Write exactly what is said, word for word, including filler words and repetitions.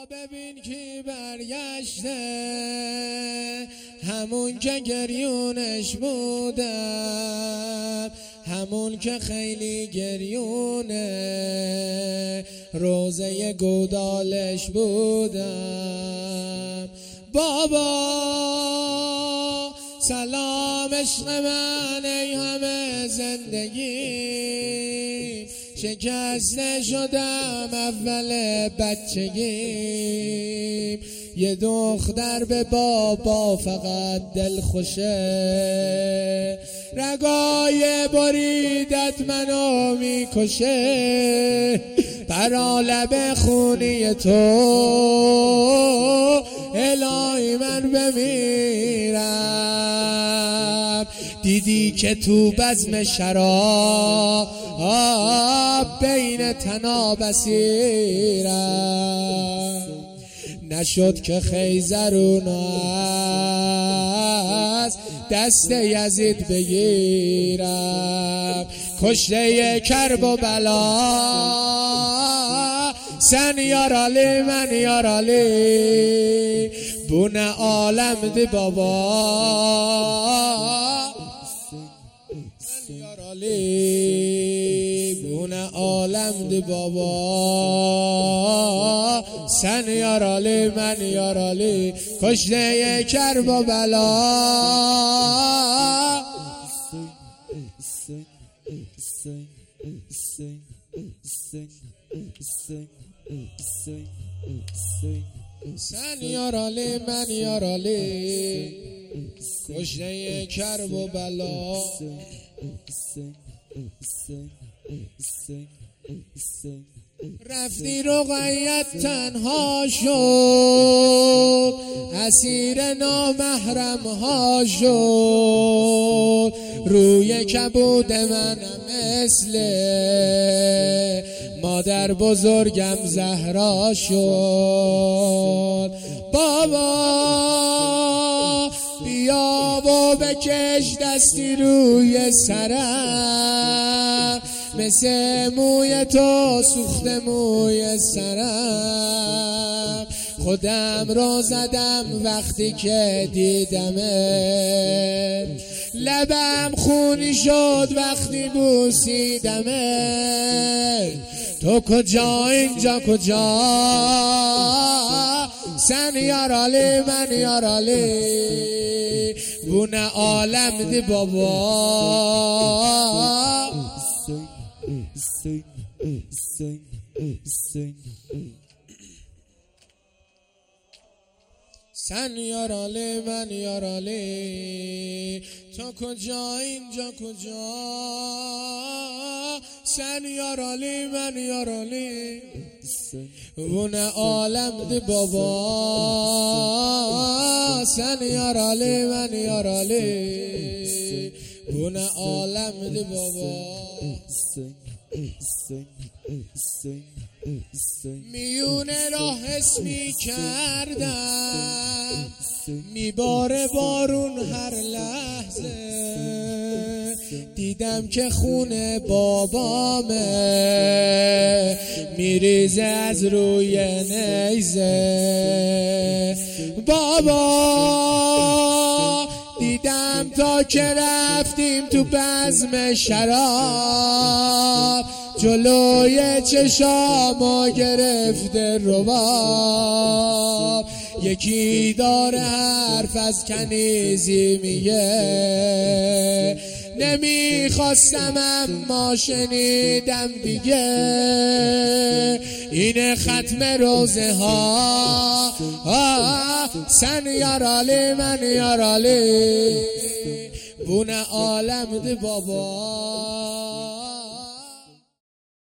ببین کی برگشته، همون که گریونش بودم، همون که خیلی گریونه روزه گودالش بودم. بابا سلام عشق من ای همه زندگی، شکسته شدم اول بچگیم، یه دختر به بابا فقط دل خوشه، رگای بریدت منو میکشه، برا لب خونی تو الهی من بمیرم. دیدی که تو بزم شراب بین تنا بسیرم، نشد که خیزرون از دست یزید بگیرم. کشته کرب و بلا سن یارالی من یارالی، بون عالم دی بابا من یارالی، بون عالم دی بابا سن یارالی من یارالی، کشته کرب و بلا سن یارالی من یارالی، کشته کرب و بلا. رفتی رقیت تنها شد، اسیر نامحرم ها شد، روی کبود من مثل مادر بزرگم زهرا شد. بابا بیا و بکش دستی روی سرم، مثل موی تو سوخت موی سرم، خودم رو زدم وقتی که دیدمه، لبم خونی شد وقتی بوسیدمه. تو کجا اینجا کجا سن یارالی من یارالی، بون عالم دی بابا سن یارالی من یارالی، تو کجا اینجا کجا سن یارالی من یارالی، بون عالم دی بابا سن یارالی من یارالی، بون عالم دی بابا. میونه را حس می کردم، میباره بارون هر لحظه، دیدم که خون بابامه میریزه از روی نیزه. بابا دیدم تا که رفتیم تو بزم شراب، جلوی چشامو گرفته رباب، یکی داره حرف از کنیزی میگه، نمیخواستم اما شنیدم دیگه، این ختم روزه ها سن یارالی من یارالی، بون عالم دی بابا